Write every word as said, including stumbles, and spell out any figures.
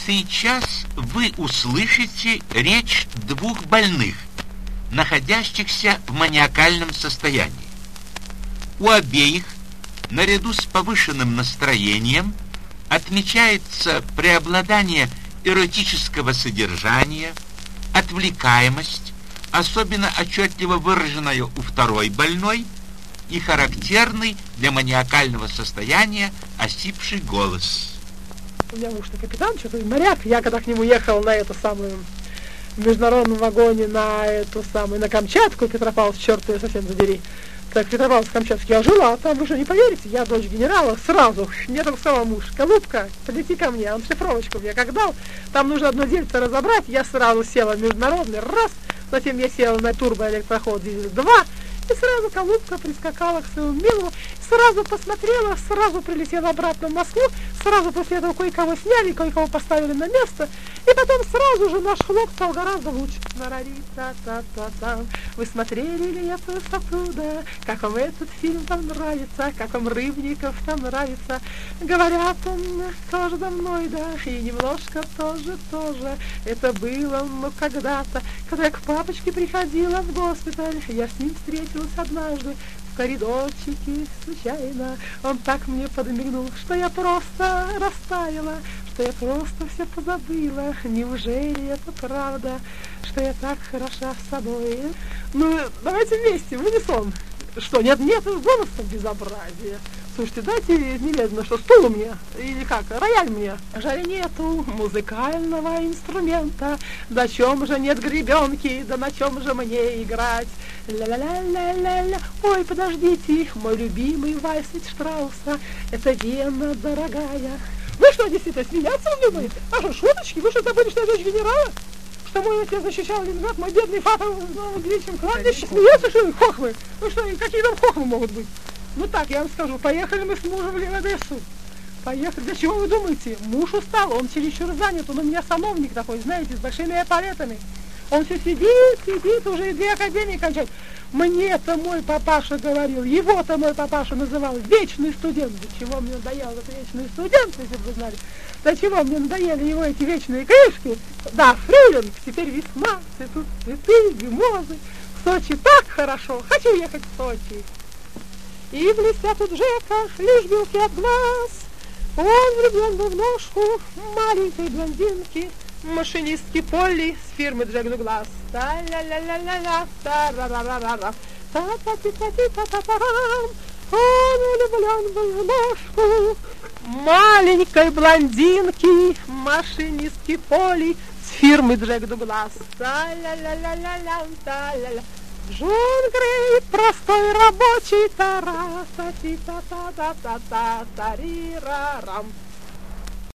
Сейчас вы услышите речь двух больных, находящихся в маниакальном состоянии. У обеих, наряду с повышенным настроением, отмечается преобладание эротического содержания, отвлекаемость, особенно отчетливо выраженная у второй больной, и характерный для маниакального состояния осипший голос. У меня муж-то капитан, что-то моряк. Я когда к нему ехал на эту самую в международном вагоне на эту самую, на Камчатку, Петропавловск, черт ее совсем задери. Так, Петропавловск-Камчатский, я жила, а там, вы же не поверите, я дочь генерала, сразу, мне только сказал муж: голубка, полети ко мне, он шифровочку мне как дал, там нужно одно дельце разобрать, я сразу села в международный, раз, затем я села на турбоэлектроход Дизель-два, и сразу голубка прискакала к своему милому, сразу посмотрела, сразу прилетела обратно в Москву, сразу после этого кое-кого сняли, кое-кого поставили на место, и потом сразу же наш хлоп стал гораздо лучше. Нарари-та-та-та-та. Вы смотрели ли это оттуда? Как вам этот фильм там нравится? Как вам Рыбников там нравится? Говорят, он тоже мной, да, и немножко тоже-тоже. Это было, ну, когда-то, когда я к папочке приходила в госпиталь, я с ним встретилась однажды в коридорчике случайно. Он так мне подмигнул, что я просто растаяла, что я просто все позабыла. Неужели это правда, что я так хороша с собой? Ну, давайте вместе, в унисон. Что, нет, нет, бонуса безобразия. Слушайте, дайте немедленно, что стул у меня, или как, рояль мне. Жаль, нету музыкального инструмента, на чем же нет гребенки, да на чем же мне играть? Ля-ля-ля-ля-ля-ля. Ой, подождите, мой любимый вальс Штрауса, это Вена дорогая. Вы что, действительно смеяться вздумали? А что, шуточки? Вы что, забыли, что я дочь генерала? Что мой отец защищал Ленинград, мой бедный папа в девичьем кладбище? Смеются, что ли, хохмы? Ну что, какие там хохмы могут быть? Ну так, я вам скажу, поехали мы с мужем в Одессу. Поехали. Для чего вы думаете? Муж устал, он чересчур занят, он у меня сановник такой, знаете, с большими эполетами. Он все сидит, сидит, уже и две академии кончает. Мне-то мой папаша говорил, его-то мой папаша называл вечный студент. До чего мне надоел этот вечный студент, если бы вы знали. До чего мне надоели его эти вечные книжки. Да, фрилинг, теперь весна, цветут цветы, мимозы. В Сочи так хорошо, хочу ехать в Сочи. И блестят у Джека лишь белки от глаз. Он влюблен был в ножку маленькой блондинки, машинистки Полли с фирмы Джек Дуглас. Та-ля-ля-ля-ля-ля, та-ра-ра-ра-ра, та-та-ти-та-ти-та-та-та-рам. Он влюблен был в ножку маленькой блондинки, машинистки Полли с фирмы Джек Дуглас. Та-ля-ля-ля-ля-ля, та-ля-ля. Джон Грей, простой рабочий, тара-та-ти-та-та-та-та-та-та-ри-ра-рам.